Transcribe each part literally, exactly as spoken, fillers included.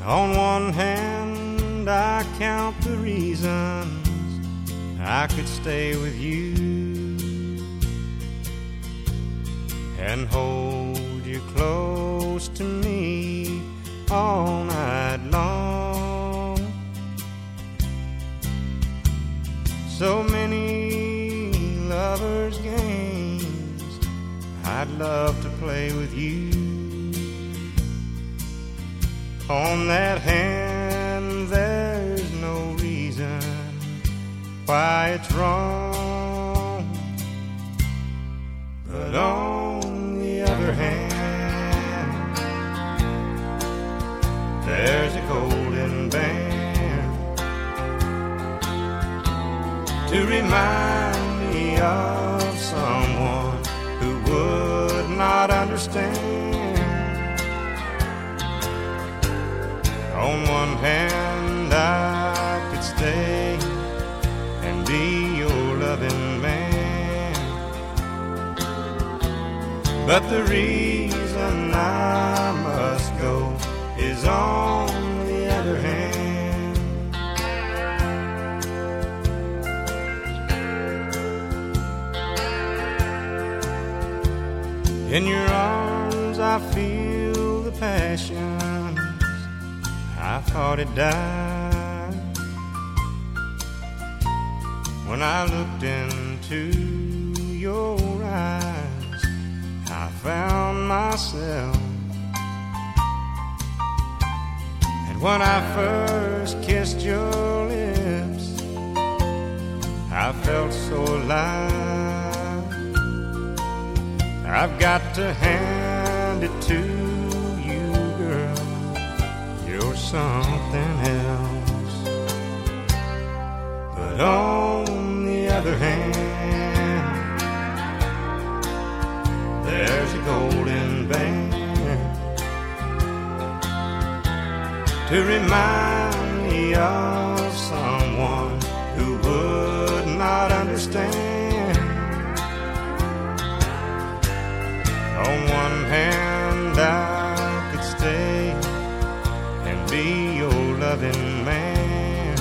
On one hand, I count the reasons I could stay with you and hold you close to me all night long. So many lovers' games I'd love to play with you. On that hand, there's no reason why it's wrong. But on the other hand, there's a golden band to remind me of someone who would not understand. On one hand, I could stay and be your loving man, but the reason I must go is on the other hand. In your arms I feel the passion I thought it died when I looked into your eyes. I found myself, and when I first kissed your lips, I felt so alive. I've got to hand it to you, girl, you're something else. But on the other hand, there's a golden band to rmind me of someone who would not understand. On one hand, I could stay and be your loving man,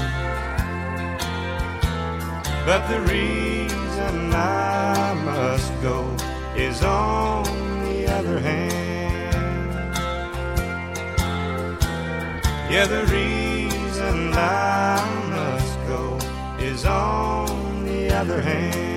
but the reason I must go is on the other hand. Yeah, the reason I must go is on the other hand.